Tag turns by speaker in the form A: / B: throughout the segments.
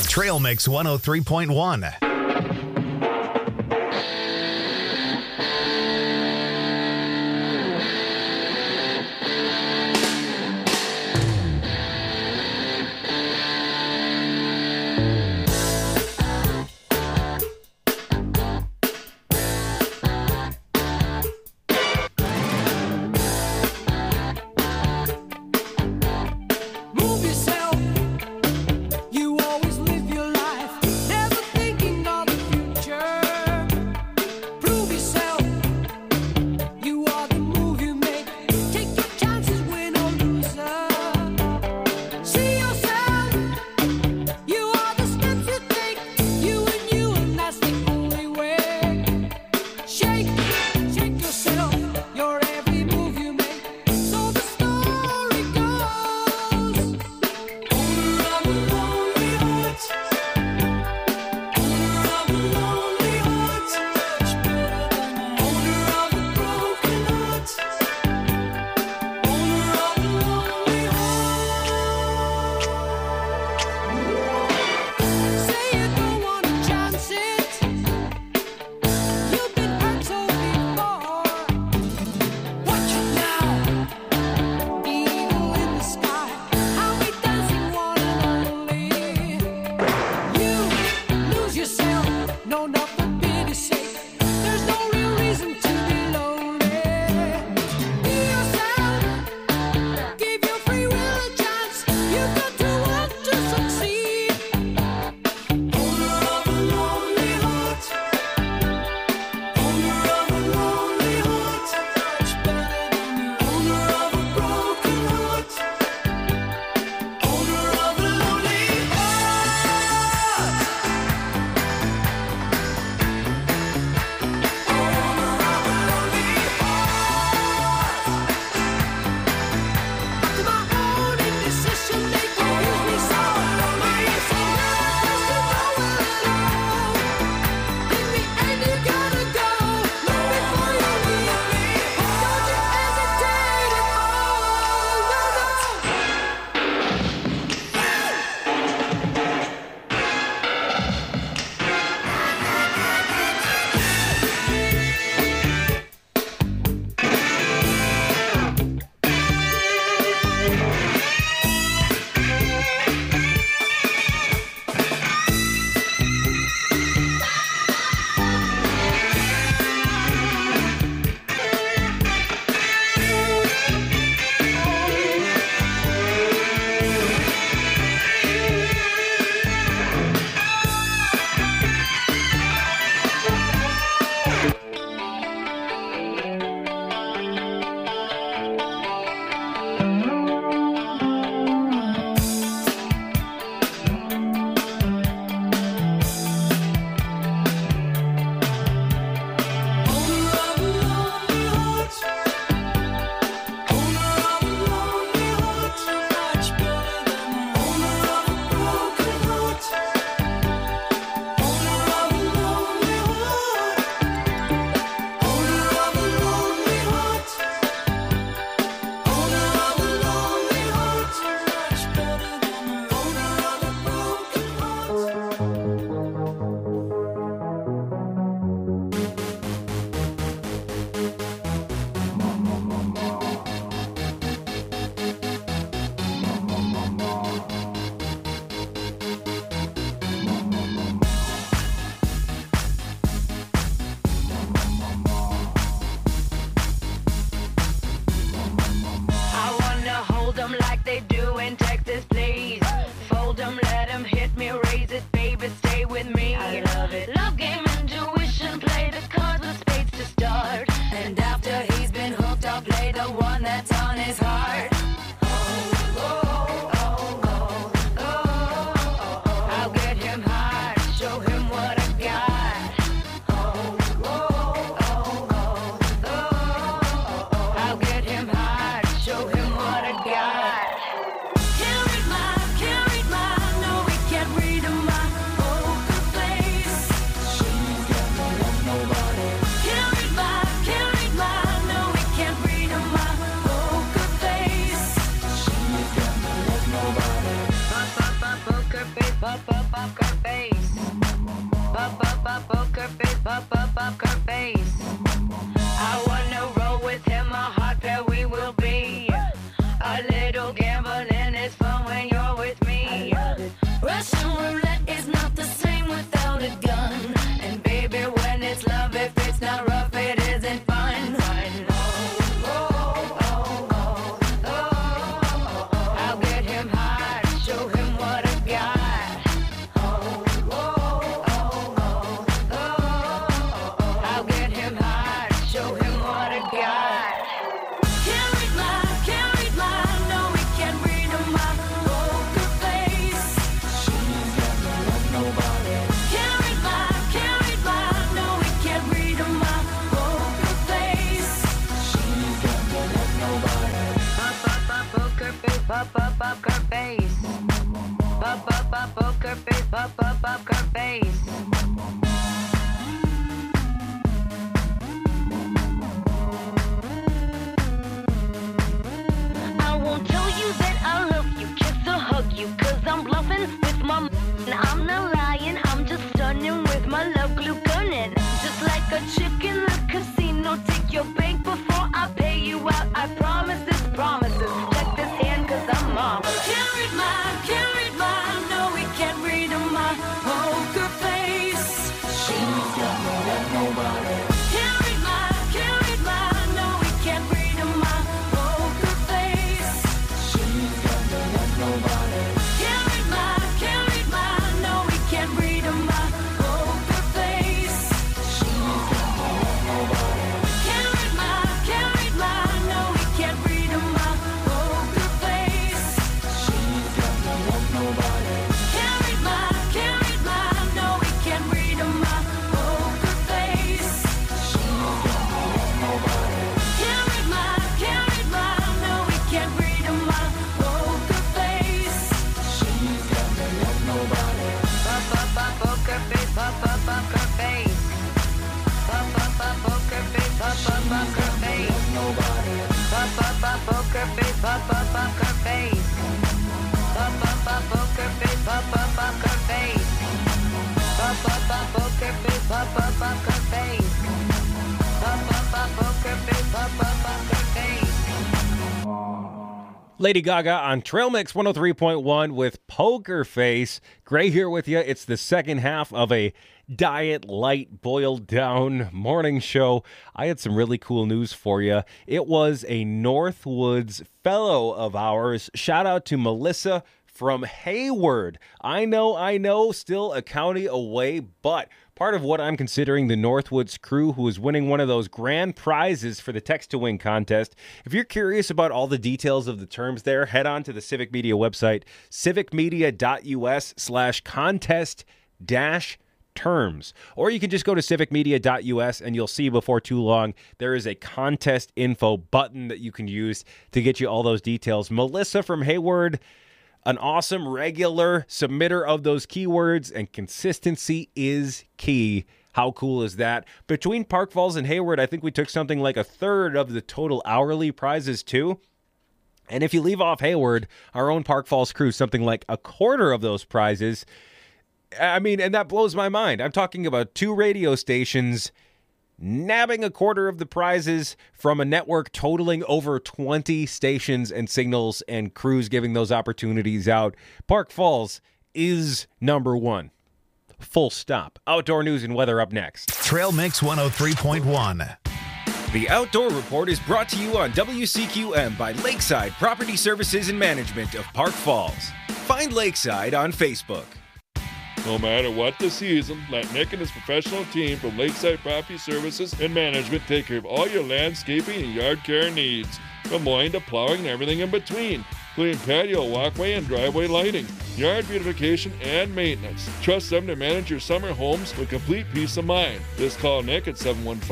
A: Trail Mix 103.1.
B: Move yourself. You always live your life, never thinking face. Poker face. Poker face. I won't tell you that I love you, kiss or hug you, 'cause I'm bluffing with my I'm not lying, I'm just stunning with my love glue gunning. Just like a chick in the casino, take your bank before I pay you out. I promise this promises. Check this hand, 'cause I'm marvelous. Can't read mine, no, we can't read my poker face. She's got more than nobody. Can't read mine, no, we can't read my poker face. She's got more than nobody. Can't read mine, no, we can't read my poker face. She's got more than nobody. Can't read mine, no, we can't read my poker face. She's got more than nobody. Can't read mine, no, we can't read my poker face. She's got more than nobody. Can't read mine, no, we can't read my poker face. She's got more than nobody. Poker face, poker face. Poker face, poker face. Nobody. Poker face, poker face. Poker face, poker face. Poker face, poker face. Poker face, poker face.
C: Lady Gaga on Trail Mix 103.1 with Poker Face. Gray here with you. It's the second half of a diet light boiled down morning show. I had some really cool news for you. It was a Northwoods fellow of ours. Shout out to Melissa from Hayward. I know, still a county away, but part of what I'm considering the Northwoods crew who is winning one of those grand prizes for the Text to Win contest. If you're curious about all the details of the terms there, head on to the Civic Media website, civicmedia.us/contest-terms. Or you can just go to civicmedia.us and you'll see before too long there is a contest info button that you can use to get you all those details. Melissa from Hayward, an awesome regular submitter of those keywords, and consistency is key. How cool is that? Between Park Falls and Hayward, I think we took something like a third of the total hourly prizes too. And if you leave off Hayward, our own Park Falls crew, something like a quarter of those prizes. I mean, and that blows my mind. I'm talking about 2 radio stations nabbing a quarter of the prizes from a network totaling over 20 stations and signals and crews giving those opportunities out. Park Falls is number 1. Full stop. Outdoor news and weather up next.
A: Trail Mix 103.1.
C: The Outdoor Report is brought to you on WCQM by Lakeside Property Services and Management of Park Falls. Find Lakeside on Facebook.
D: No matter what the season, let Nick and his professional team from Lakeside Property Services and Management take care of all your landscaping and yard care needs, from mowing to plowing and everything in between, including patio, walkway, and driveway lighting, yard beautification, and maintenance. Trust them to manage your summer homes with complete peace of mind. Just call Nick at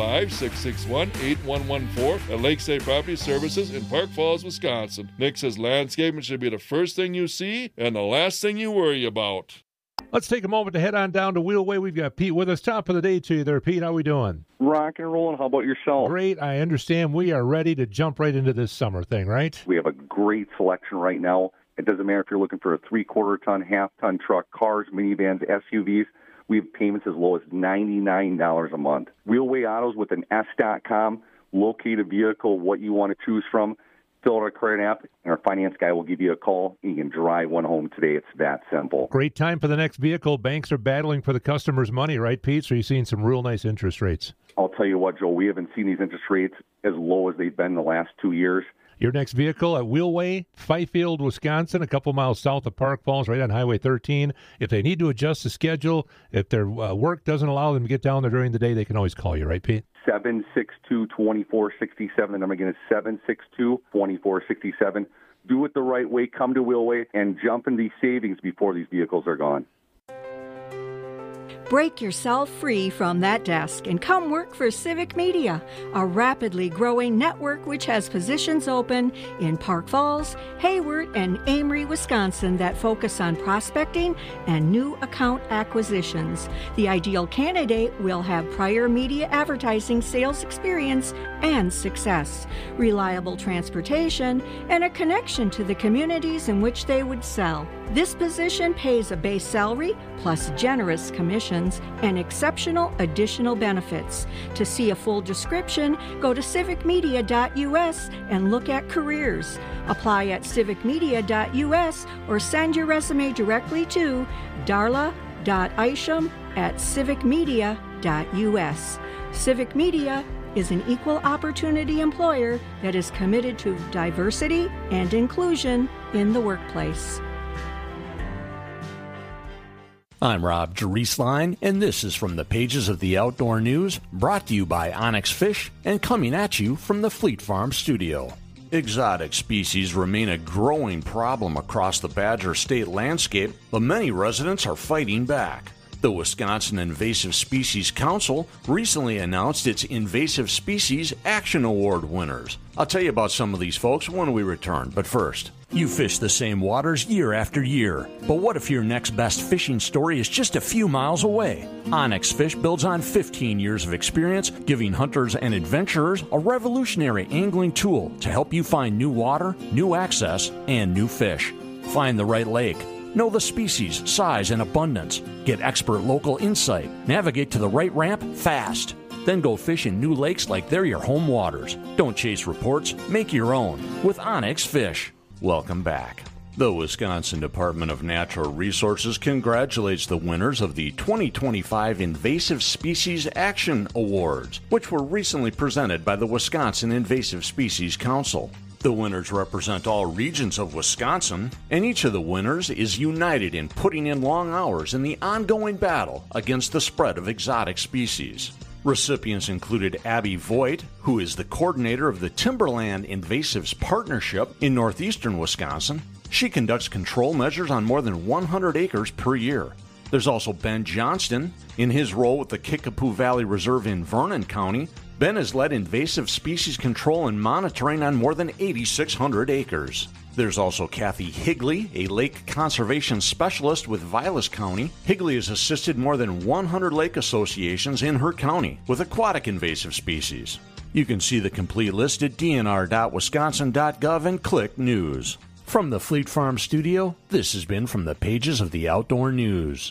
D: 715-661-8114 at Lakeside Property Services in Park Falls, Wisconsin. Nick says landscaping should be the first thing you see and the last thing you worry about.
E: Let's take a moment to head on down to Wheelway. We've got Pete with us. Top of the day to you there, Pete. How we doing?
F: Rock and rolling. How about yourself?
E: Great. I understand we are ready to jump right into this summer thing, right?
F: We have a great selection right now. It doesn't matter if you're looking for a 3/4-ton, half-ton truck, cars, minivans, SUVs. We have payments as low as $99 a month. Wheelway Autos with an S.com. Locate a vehicle, what you want to choose from. Fill out a credit app, and our finance guy will give you a call, and you can drive one home today. It's that simple.
E: Great time for the next vehicle. Banks are battling for the customer's money, right, Pete? So you're seeing some real nice interest rates.
F: I'll tell you what, Joe, we haven't seen these interest rates as low as they've been the last 2 years.
E: Your next vehicle at Wheelway, Fifield, Wisconsin, a couple miles south of Park Falls, right on Highway 13. If they need to adjust the schedule, if their work doesn't allow them to get down there during the day, they can always call you, right, Pete?
F: 762-2467. The number again is 762-2467. Do it the right way. Come to Wheelway and jump in these savings before these vehicles are gone.
G: Break yourself free from that desk and come work for Civic Media, a rapidly growing network which has positions open in Park Falls, Hayward, and Amory, Wisconsin that focus on prospecting and new account acquisitions. The ideal candidate will have prior media advertising sales experience and success, reliable transportation, and a connection to the communities in which they would sell. This position pays a base salary plus generous commissions and exceptional additional benefits. To see a full description, go to civicmedia.us and look at careers. Apply at civicmedia.us or send your resume directly to darla.isham@civicmedia.us. Civic Media is an equal opportunity employer that is committed to diversity and inclusion in the workplace.
H: I'm Rob Drieslein, and this is from the pages of the Outdoor News, brought to you by Onyx Fish and coming at you from the Fleet Farm studio. Exotic species remain a growing problem across the Badger State landscape, but many residents are fighting back. The Wisconsin Invasive Species Council recently announced its Invasive Species Action Award winners. I'll tell you about some of these folks when we return, but first, you fish the same waters year after year. But what if your next best fishing story is just a few miles away? Onyx Fish builds on 15 years of experience, giving hunters and adventurers a revolutionary angling tool to help you find new water, new access, and new fish. Find the right lake. Know the species, size, and abundance. Get expert local insight. Navigate to the right ramp fast. Then go fish in new lakes like they're your home waters. Don't chase reports. Make your own with Onyx Fish. Welcome back. The Wisconsin Department of Natural Resources congratulates the winners of the 2025 Invasive Species Action Awards, which were recently presented by the Wisconsin Invasive Species Council. The winners represent all regions of Wisconsin, and each of the winners is united in putting in long hours in the ongoing battle against the spread of exotic species. Recipients included Abby Voigt, who is the coordinator of the Timberland Invasives Partnership in northeastern Wisconsin. She conducts control measures on more than 100 acres per year. There's also Ben Johnston. In his role with the Kickapoo Valley Reserve in Vernon County, Ben has led invasive species control and monitoring on more than 8,600 acres. There's also Kathy Higley, a lake conservation specialist with Vilas County. Higley has assisted more than 100 lake associations in her county with aquatic invasive species. You can see the complete list at dnr.wisconsin.gov and click News. From the Fleet Farm studio, this has been From the Pages of the Outdoor News.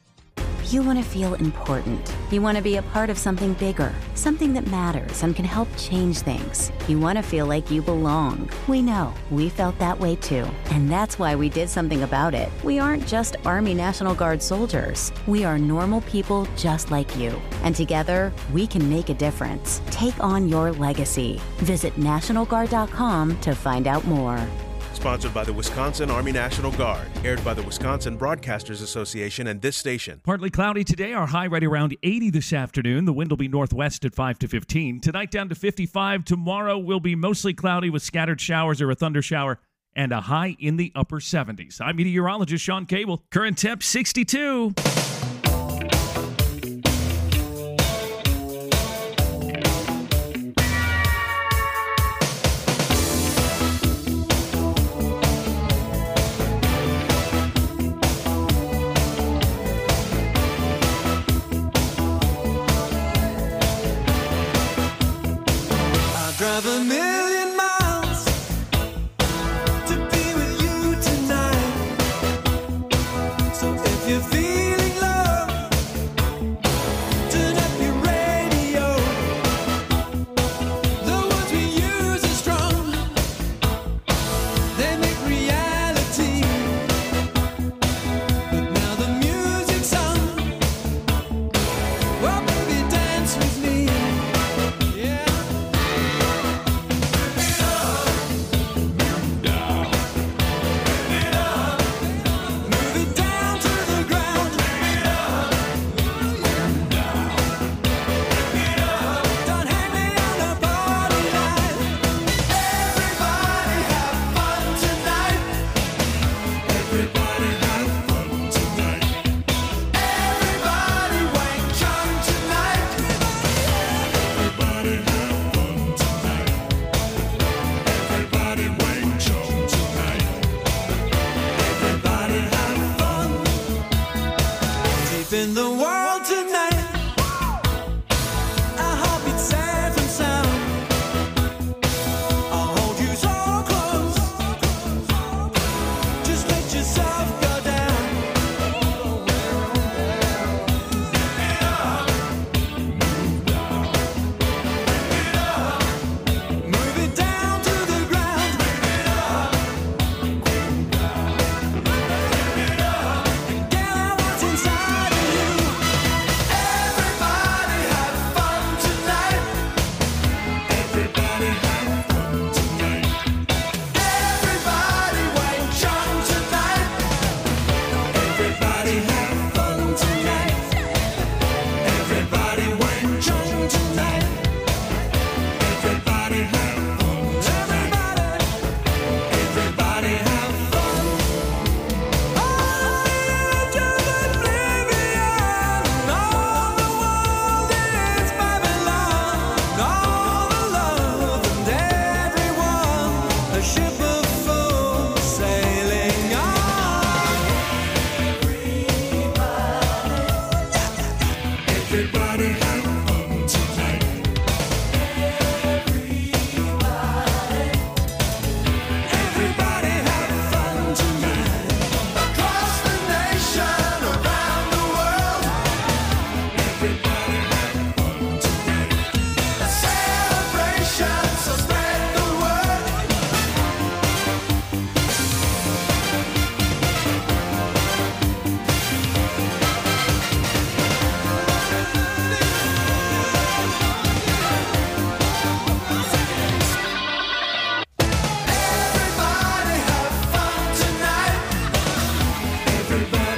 I: You want to feel important. You want to be a part of something bigger, something that matters and can help change things. You want to feel like you belong. We know. We felt that way too. And that's why we did something about it. We aren't just Army National Guard soldiers. We are normal people just like you. And together, we can make a difference. Take on your legacy. Visit NationalGuard.com to find out more.
J: Sponsored by the Wisconsin Army National Guard. Aired by the Wisconsin Broadcasters Association and this station.
K: Partly cloudy today. Our high right around 80 this afternoon. The wind will be northwest at 5 to 15. Tonight down to 55. Tomorrow will be mostly cloudy with scattered showers or a thunder shower and a high in the upper 70s. I'm meteorologist Sean Cable. Current temp 62.
L: Drive a million miles to be with you tonight. So if you're feeling low,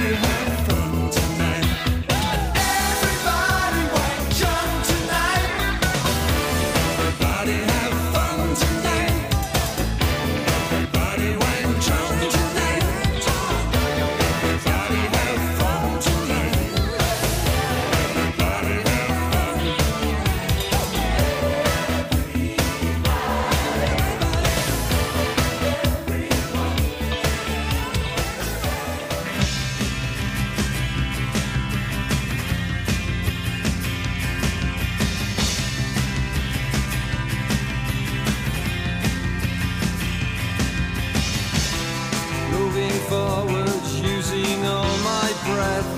L: have fun tonight. Everybody went jump tonight. Everybody have fun tonight. Everybody went jump tonight. Everybody have fun tonight. Everybody have moving forward, using all my breath.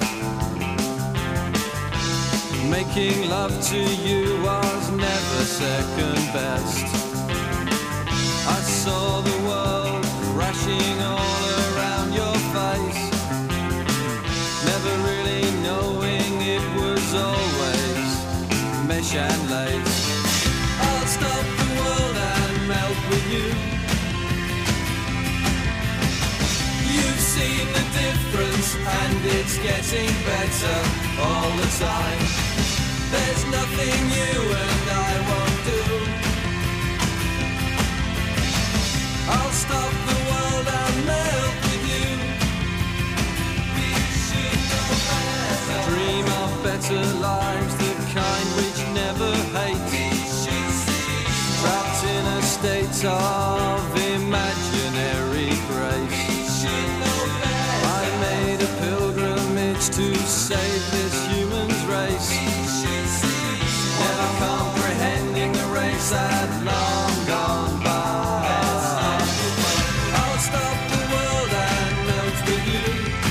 L: Making love to you was never second best. I saw the world crashing all around your face, never really knowing it was always mesh and lace. I'll stop the world and melt with you. You've seen the difference and it's getting better all the time. There's nothing you and I won't do. I'll stop the world and melt with you. We should know better. Dream of better lives, the kind which never hate. Trapped in a state of imaginary grace. I made a pilgrimage to save this human's race. Never comprehending the race had long gone by. I'll stop the world and melt with you.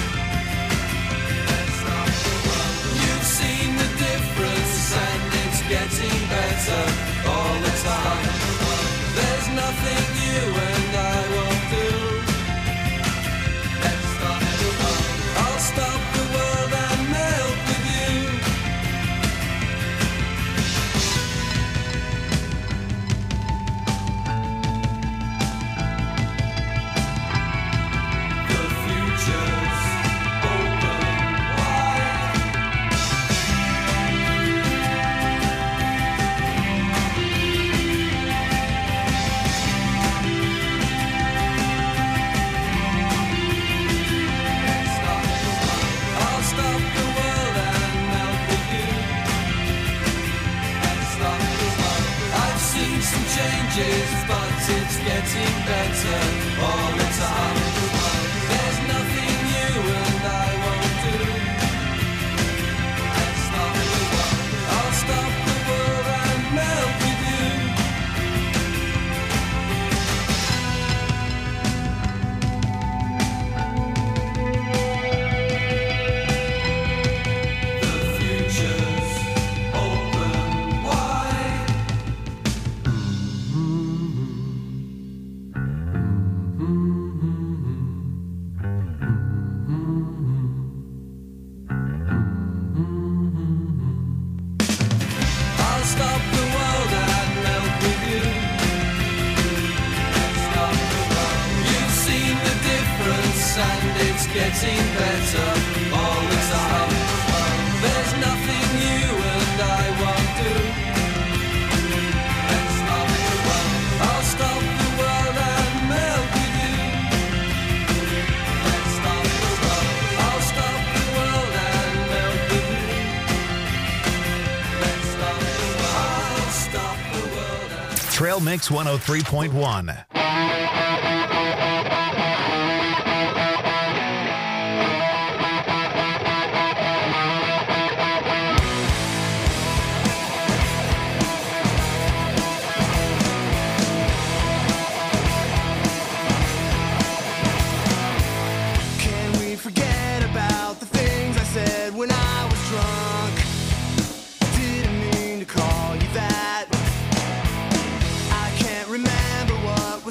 L: You've seen the difference and it's getting better all the time. There's nothing you and I won't do. I'll stop the world and melt with you. The future's open wide. I'll stop the world and melt with you. I've seen some changes, but it's getting better all the time. There's nothing you and I won't do. I'll stop the world and melt with you. The future's open wide. I'll stop the world and melt with you. You've seen the difference and it's getting better all the time. There's nothing you and I won't do. I'll stop the world and melt with you. I'll stop the world and melt with you. I'll stop the world and
A: Trail Mix 103.1.
L: Can we forget about the things I said when I was drunk? Didn't mean to call you that. I can't remember what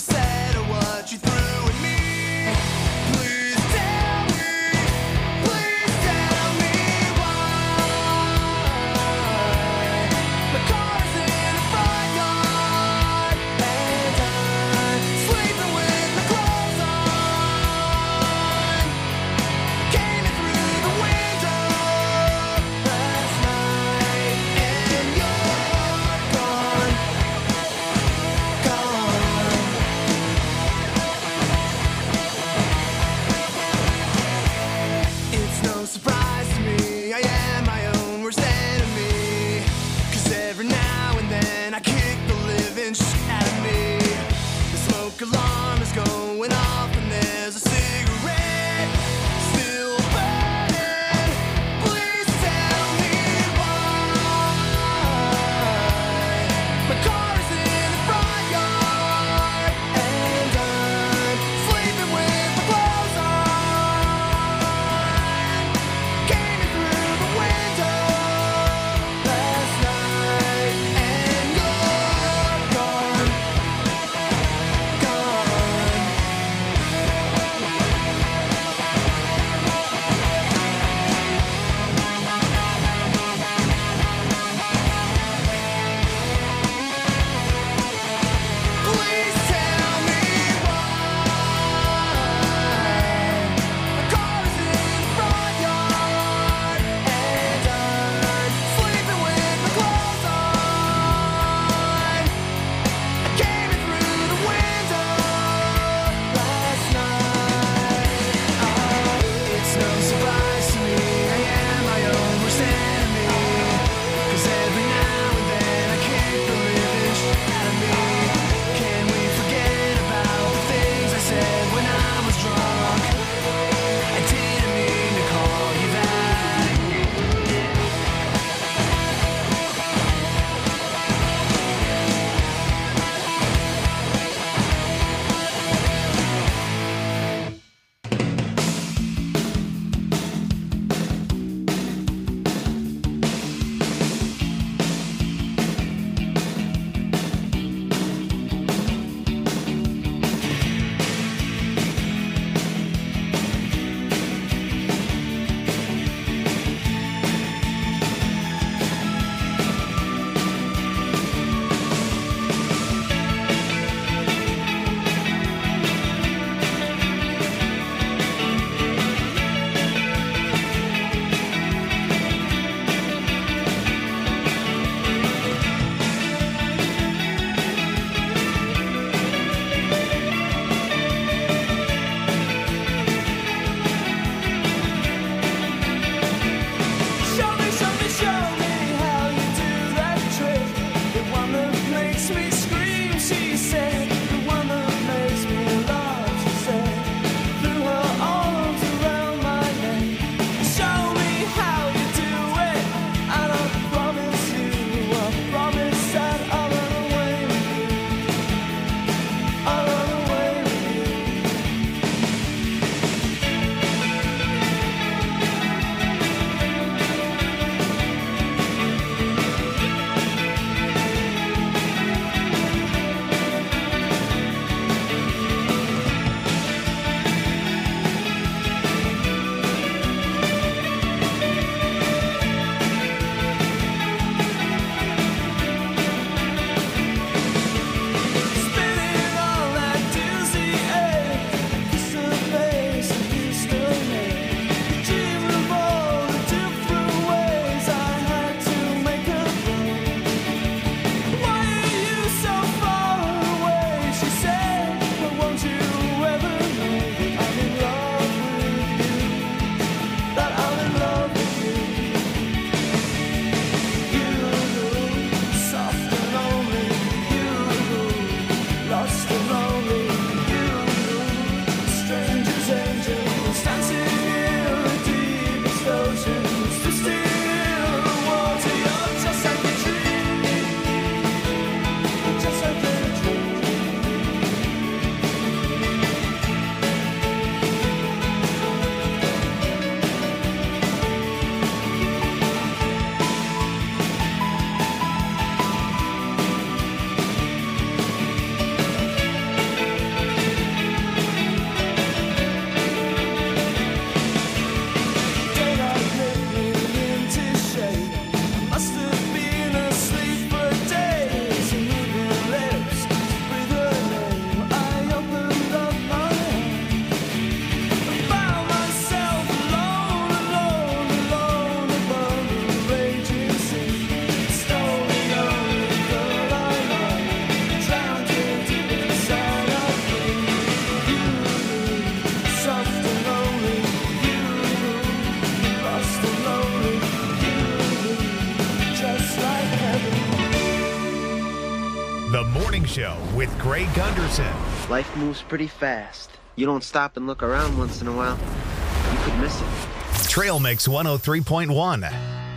A: Show with Greg Gunderson.
M: Life moves pretty fast. You don't stop and look around once in a while, you could miss it.
A: Trail Mix 103.1.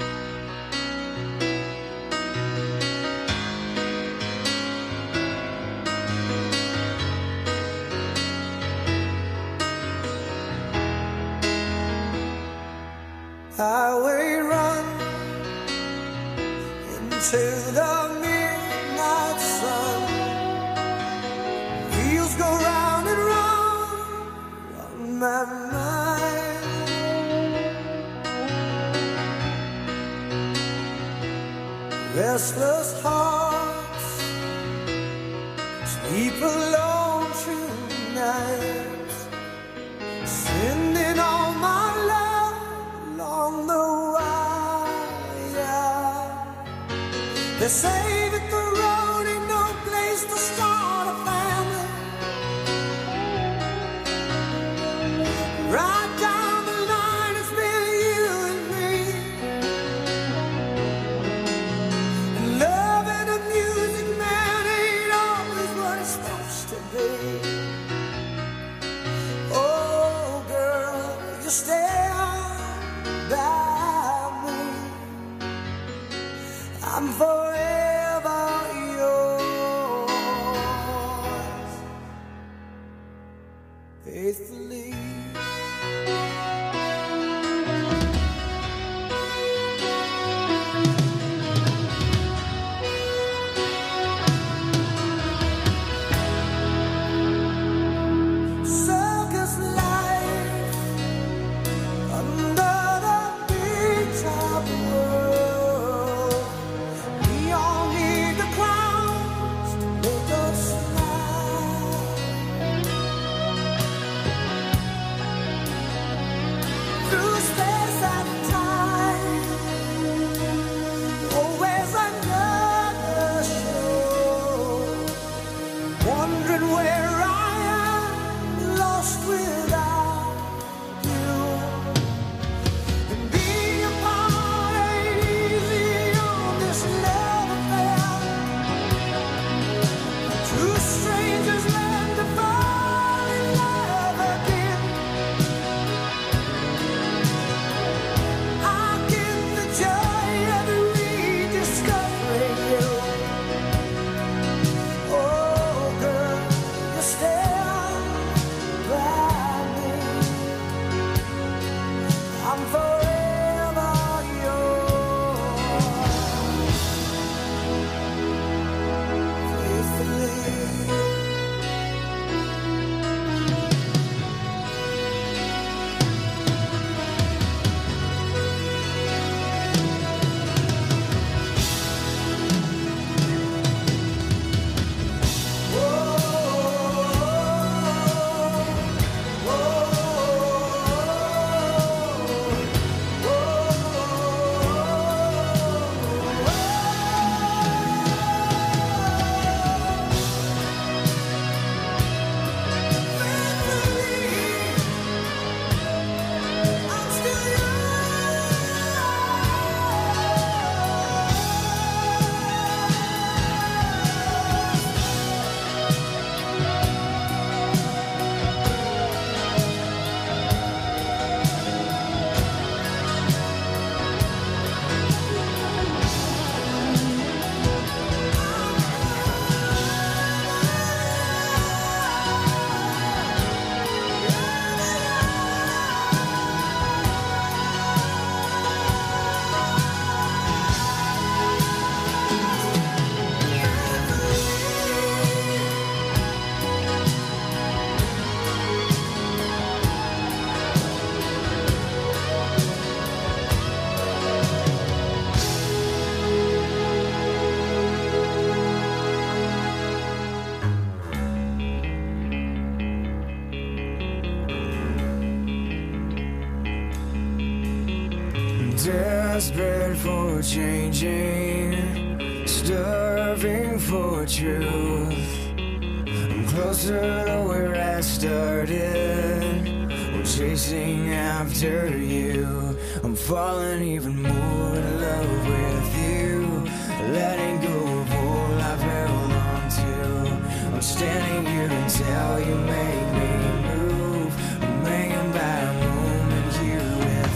L: Highway run into the midnight sun. Wheels go round and round on my mind. Restless hearts sleep alone tonight, sending all my love along the wire. They say that the road ain't no place to start a family. Right down the line, it's been you and me. And love and the music, man, ain't always what it's supposed to be. Oh, girl, you stand by me. I'm forever yours, faithfully. Circus life under the big top world. We all need the clowns to make us smile. Through space and time, always another show. Wondering where I am, lost without you. And being apart ain't easy on this love affair. Two strangers learn to fall in love again. I get the joy of rediscovering you. Oh, girl, you stand by me. I'm forever yours, faithfully. Desperate for changing, starving for truth. I'm closer to where I started. I'm chasing after you. I'm falling even more in love with you. Letting go of all I've held on to.
N: standing here until you make me move. I'm hanging by a moment here with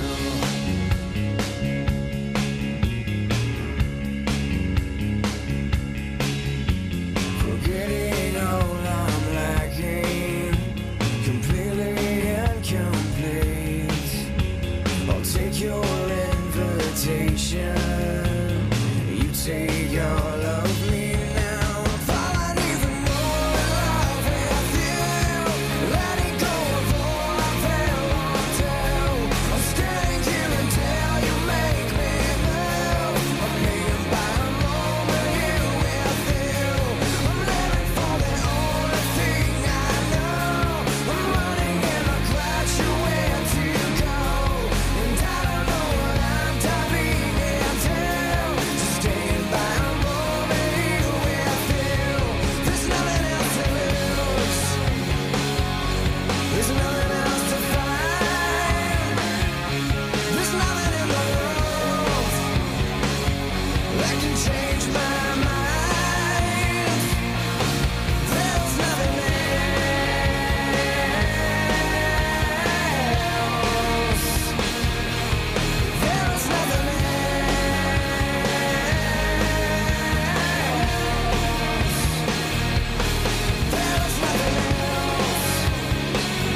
N: you. Forgetting all I'm lacking, completely incomplete. I'll take your invitation. You take all of me now. I'm falling even more in love with you. Letting go of all I've held on to. I'm standing here until you make me move. I'm hanging by a moment here with you. I'm living for the only thing I know. I'm running and I crash you where to go. And I don't know what I'm diving into. Just staying by a moment here with you. There's nothing else to lose. There's nothing else to find. There's nothing in the world that can change my mind. There's nothing else. There's nothing else. There's nothing else.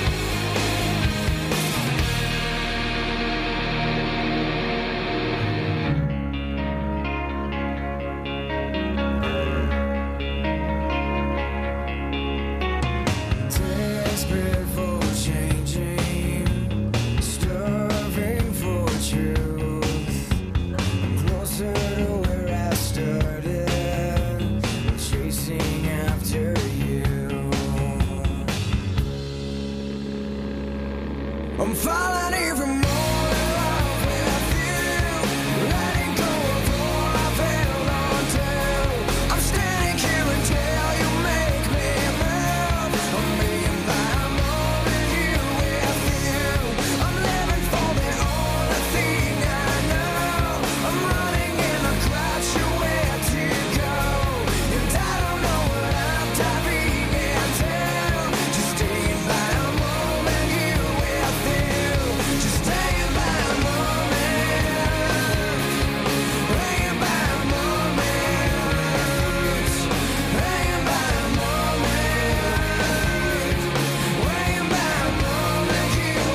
N: Desperate for changing, starving for truth. I'm closer to where I started, chasing after you. I'm falling even more in love with you. Letting go of all I've held on to. I'm standing here until you make me move. I'm being by a moment here with you. I'm living for the only thing I know. I'm running and I crash you where to go. And I don't know what I'm diving into. Just staying by a moment here with you. Just staying by a moment. Hanging by a moment. Hanging by a moment. Hanging by a moment here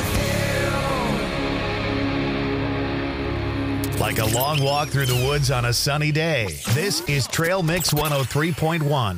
N: with you.
A: Like a long walk through the woods on a sunny day. This is Trail Mix 103.1.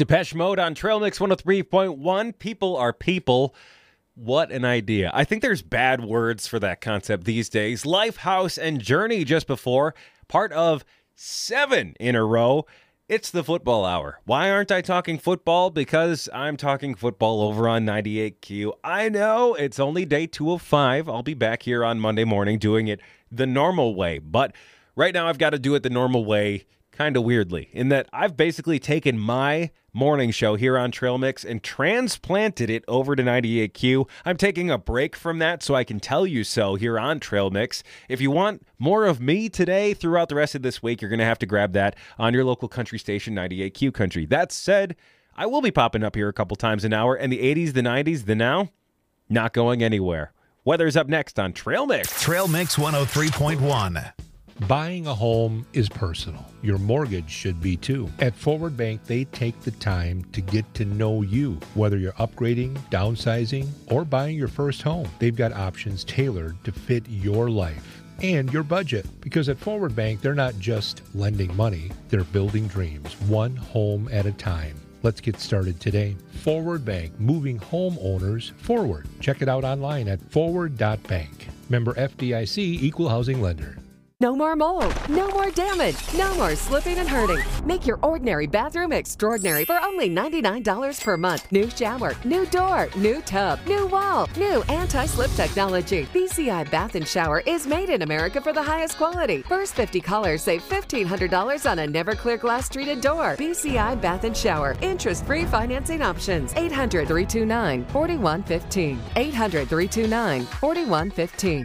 C: Depeche Mode on Trail Mix 103.1. People are people. What an idea. I think there's bad words for that concept these days. Lifehouse and Journey just before, part of 7 in a row. It's the football hour. Why aren't I talking football? Because I'm talking football over on 98Q. I know it's only day 2 of 5. I'll be back here on Monday morning doing it the normal way. But right now I've got to do it the normal way kind of weirdly, in that I've basically taken my morning show here on Trail Mix and transplanted it over to 98Q. I'm taking a break from that so I can tell you so here on Trail Mix. If you want more of me today throughout the rest of this week, you're going to have to grab that on your local country station, 98Q Country. That said, I will be popping up here a couple times an hour, and the 80s, the 90s, the now, not going anywhere. Weather's up next on Trail Mix.
A: Trail Mix 103.1.
E: Buying a home is personal. Your mortgage should be too. At Forward Bank, they take the time to get to know you. Whether you're upgrading, downsizing, or buying your first home, they've got options tailored to fit your life and your budget. Because at Forward Bank, they're not just lending money, they're building dreams, one home at a time. Let's get started today. Forward Bank, moving homeowners forward. Check it out online at forward.bank. Member FDIC, Equal Housing Lender.
O: No more mold, no more damage, no more slipping and hurting. Make your ordinary bathroom extraordinary for only $99 per month. New shower, new door, new tub, new wall, new anti-slip technology. BCI Bath and Shower is made in America for the highest quality. First 50 callers save $1,500 on a never clear glass treated door. BCI Bath and Shower. Interest-free financing options. 800-329-4115. 800-329-4115.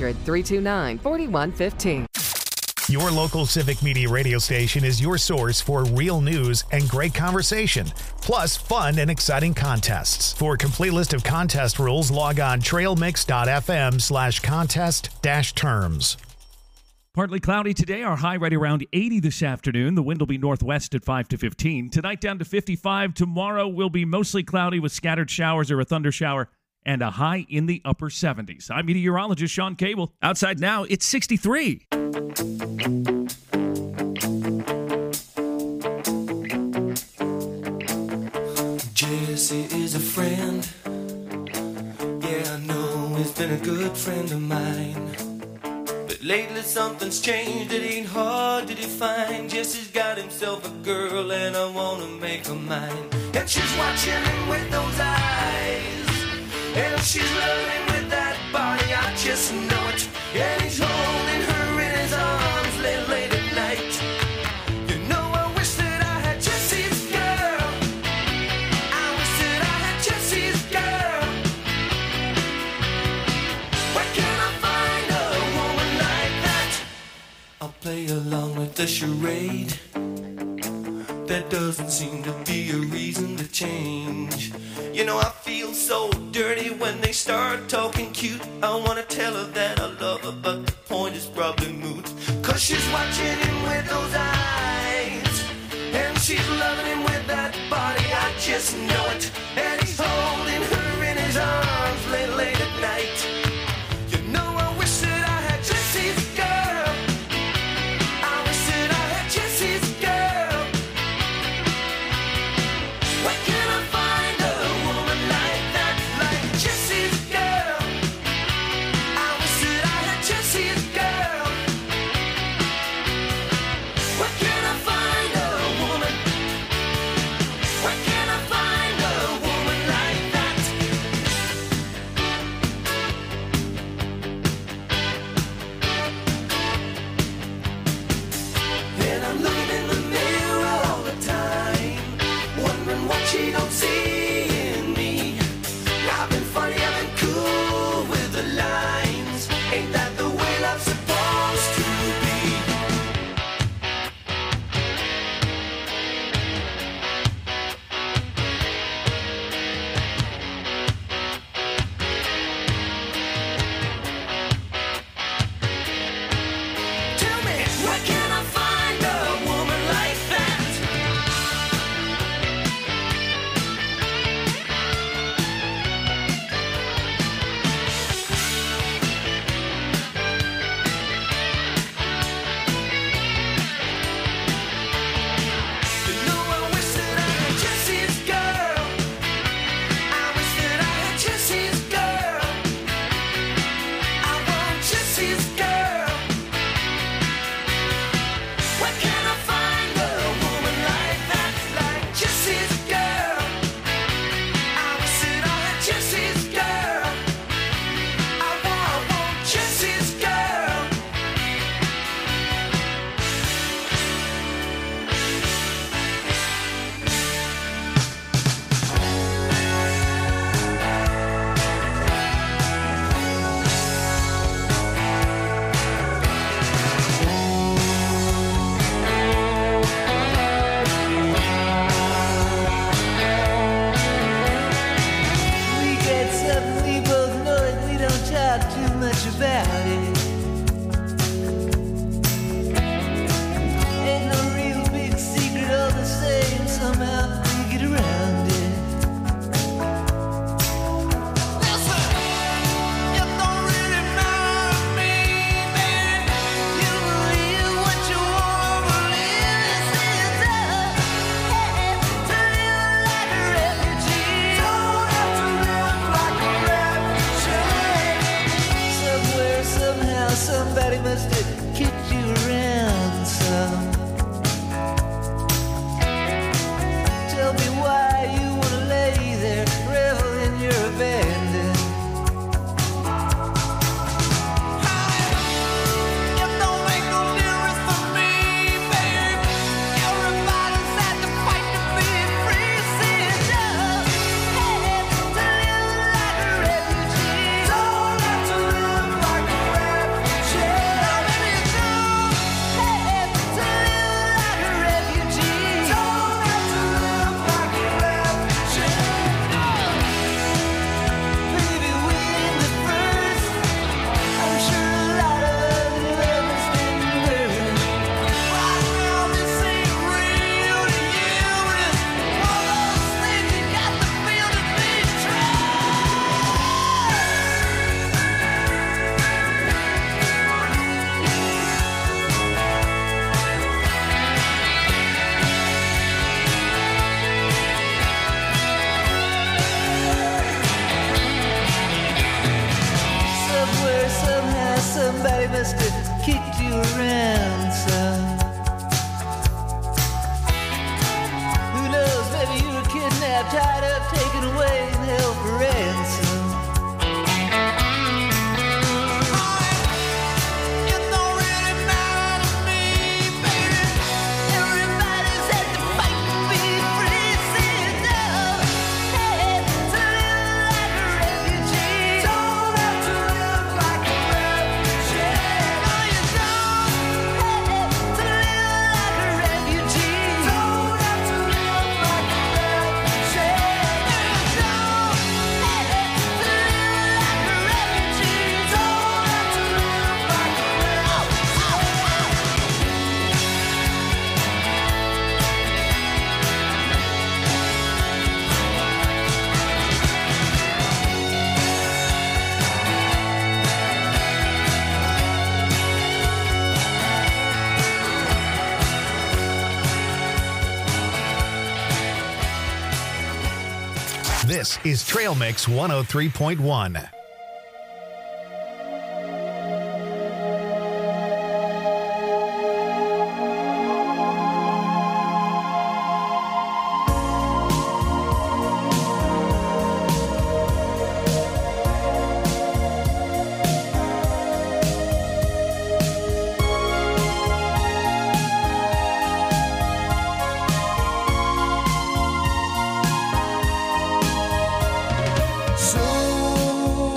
O: 800-329-4115.
A: Your local Civic Media radio station is your source for real news and great conversation, plus fun and exciting contests. For a complete list of contest rules, log on trailmix.fm/contest-terms.
K: Partly cloudy today. Our high right around 80 this afternoon. The wind will be northwest at 5 to 15. Tonight down to 55. Tomorrow will be mostly cloudy with scattered showers or a thunder shower and a high in the upper 70s. I'm meteorologist Sean Cable. Outside now, it's 63.
N: Jesse is a friend. Yeah, I know he's been a good friend of mine. But lately something's changed, it ain't hard to define. Jesse's got himself a girl and I wanna make her mine. And she's watching him with those eyes, and she's loving with that body, I just know it. And he's holding her in his arms late at night. You know, I wish that I had Jesse's girl. I wish that I had Jesse's girl. Where can I find a woman like that? I'll play along with the charade. There doesn't seem to be a reason to change. You know, I feel so dirty when they start talking cute. I wanna tell her that I love her, but the point is probably moot. Cause she's watching him with those eyes, and she's loving him with that body, I just know it. And he's holding her in his arms late at night. You know, I wish that I had Jesse's girl. I wish that I had Jesse's girl. Where can I find a woman like that, like Jesse's girl? I wish that I had Jesse's girl. Where can I find a woman? Where can I find a must have kicked you around some. Tell me why you wanna lay there, revel in your abandon. It don't make no difference for me, babe. Everybody's had to fight to be free. Sit up, had to live like a refugee. Don't have to live like a refugee. Now maybe you don't have to live like a refugee. Don't have to live like a refugee. Baby, we in the first. I'm sure a lot of love has been burned. Right now this ain't real to you. It's one of those things you got to feel to be true. Somewhere, somehow, somebody must have kicked you around some. Who knows, maybe you were kidnapped, tied up, taken away, and held for ransom. It don't really matter to me, baby. Everybody's had to fight to be free. Sit down, had to live like a refugee. Don't have to live like a refugee. No, you don't have to live like a refugee. Don't have to live like a refugee. You don't have to live like a refugee. Don't have to live like a
A: This is Trail Mix 103.1.
N: So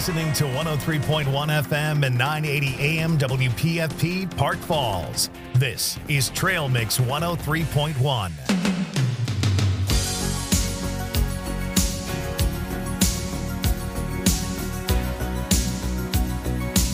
A: listening to 103.1 FM and 980 AM WPFP Park Falls. This is Trail Mix 103.1.